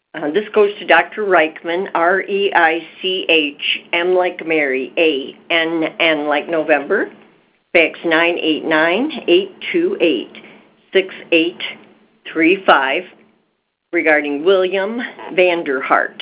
This goes to Dr. Reichman, R-E-I-C-H, M like Mary, A-N-N like November, fax 989-828-6835, regarding William Vanderhart,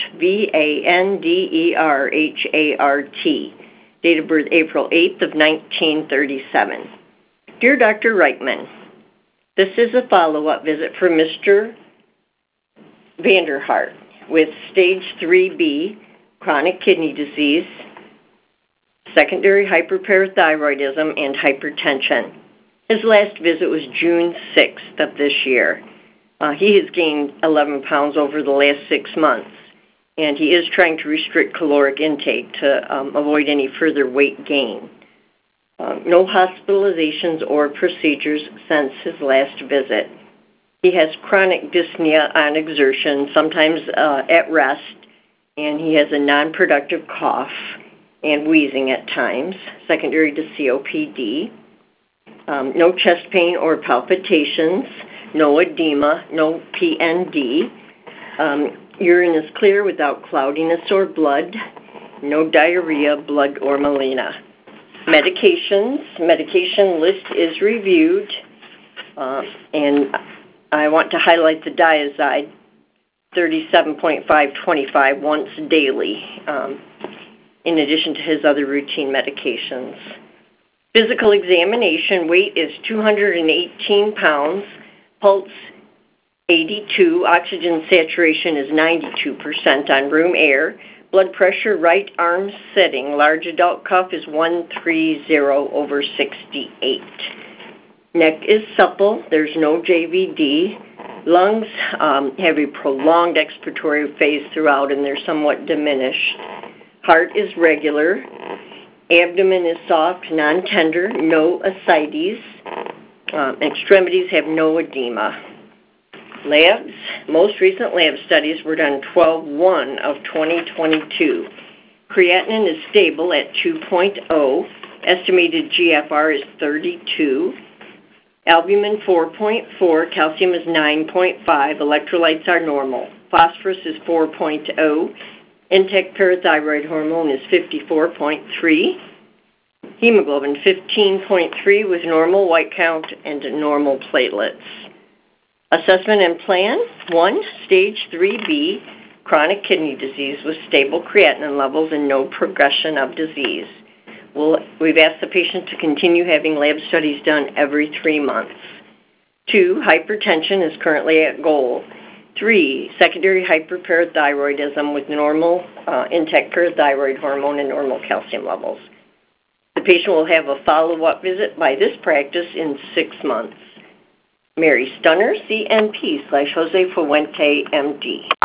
V-A-N-D-E-R-H-A-R-T, date of birth April 8th of 1937. Dear Dr. Reichman, this is a follow-up visit for Mr. Vanderhart with stage 3B, chronic kidney disease, secondary hyperparathyroidism, and hypertension. His last visit was June 6th of this year. He has gained 11 pounds over the last 6 months, and he is trying to restrict caloric intake to avoid any further weight gain. No hospitalizations or procedures since his last visit. He has chronic dyspnea on exertion, sometimes at rest, and he has a non-productive cough and wheezing at times, secondary to COPD. No chest pain or palpitations, no edema, no PND. Urine is clear without cloudiness or blood, no diarrhea, blood, or melena. Medication list is reviewed, and I want to highlight the Diazide 37.525 once daily, in addition to his other routine medications. Physical examination, weight is 218 pounds, pulse 82, oxygen saturation is 92% on room air, blood pressure right arm sitting, large adult cuff is 130/68. Neck is supple, there's no JVD. Lungs have a prolonged expiratory phase throughout and they're somewhat diminished. Heart is regular. Abdomen is soft, non-tender, no ascites. Extremities have no edema. Labs, most recent lab studies were done 12/1 of 2022. Creatinine is stable at 2.0. Estimated GFR is 32. Albumin 4.4, calcium is 9.5, electrolytes are normal. Phosphorus is 4.0, intact parathyroid hormone is 54.3, hemoglobin 15.3 with normal white count and normal platelets. Assessment and plan: 1, stage 3B, chronic kidney disease with stable creatinine levels and no progression of disease. We've asked the patient to continue having lab studies done every 3 months. 2, hypertension is currently at goal. 3, secondary hyperparathyroidism with normal intact parathyroid hormone and normal calcium levels. The patient will have a follow-up visit by this practice in 6 months. Mary Stunner, CNP /Jose Fuente, MD.